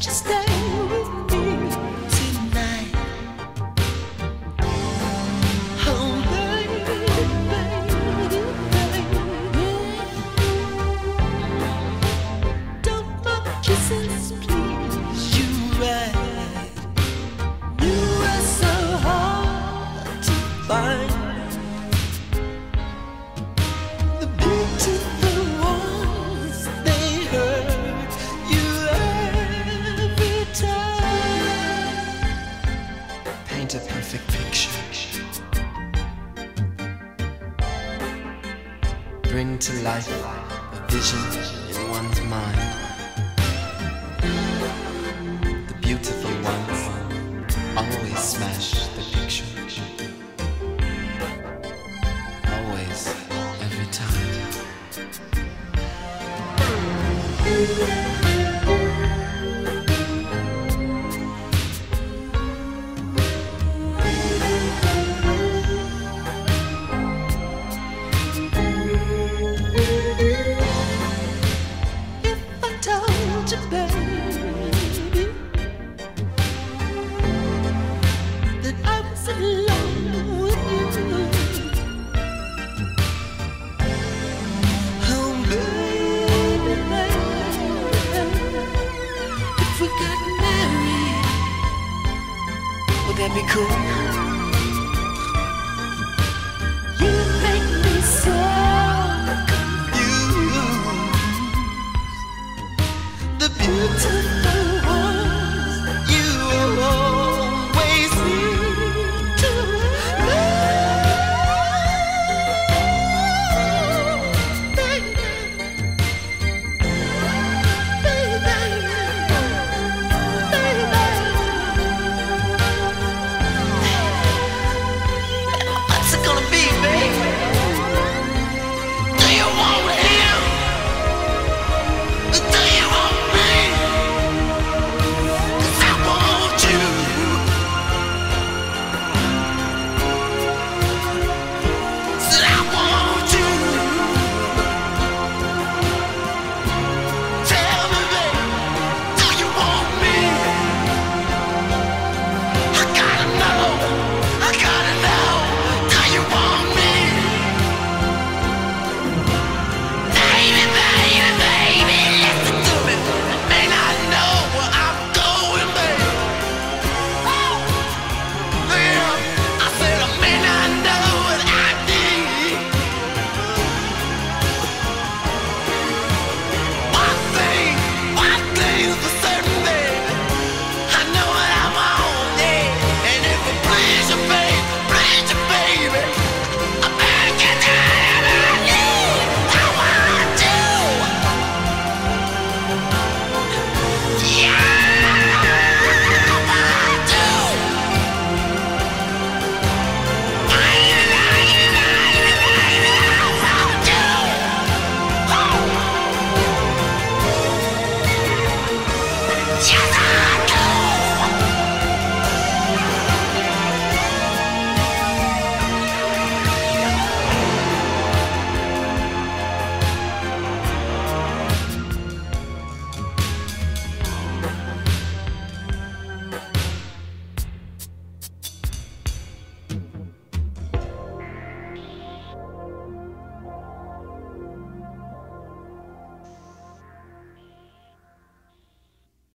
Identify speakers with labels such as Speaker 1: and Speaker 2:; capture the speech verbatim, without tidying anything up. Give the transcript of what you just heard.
Speaker 1: you stay with me tonight? Oh, baby, baby, baby. Don't my kisses please you right? You are so hard to find. The beautiful ones, they hurt you every time.
Speaker 2: Paint a perfect picture. Bring to life a vision in one's mind. The beautiful ones always smash the picture. Always, every time.
Speaker 1: If I told you, baby, that I was in love with you, oh baby, baby, if we got married, would that be cool?